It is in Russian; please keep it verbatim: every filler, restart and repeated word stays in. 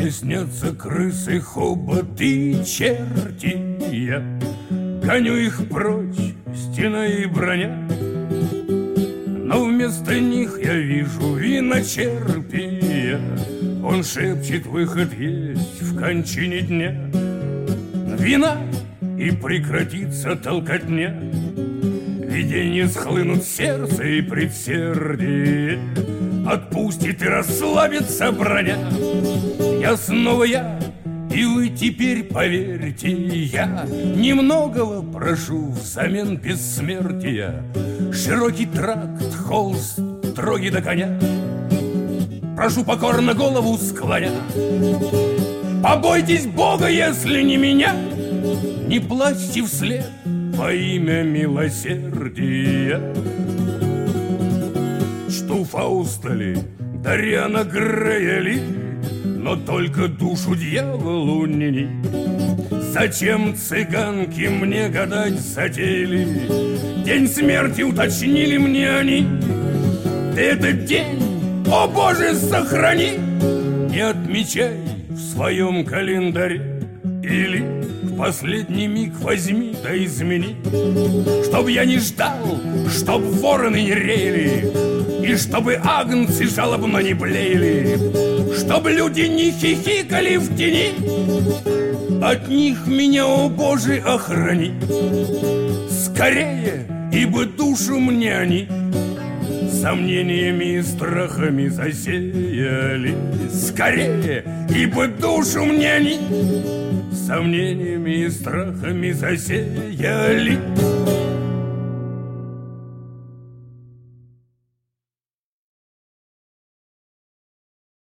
Мне снятся крысы, хоботы и черти. Я гоню их прочь, стена и броня, но вместо них я вижу виночерпия. Он шепчет, выход есть в кончине дня. Вина, и прекратится толкотня. Видения схлынут в сердце и предсердие. Отпустит и расслабится броня. Я снова я, и вы теперь поверьте, я немногого прошу взамен бессмертия. Широкий тракт, холст, строгий до коня, прошу покорно голову склоня. Побойтесь Бога, если не меня, не плачьте вслед во имя милосердия. Чту Фауста ли, Дориана Грея ли, но только душу дьяволу не. Зачем цыганки мне гадать затеяли? День смерти уточнили мне они. Этот день, о Боже, сохрани, не отмечай в своем календаре. Или в последний миг возьми да измени, чтоб я не ждал, чтоб вороны не реяли, и чтобы агнцы жалобно не блеяли, чтоб люди не хихикали в тени. От них меня, о Боже, охрани. Скорее, ибо душу мне они сомнениями и страхами засеяли. Скорее, ибо душу мне они сомнениями и страхами засеяли.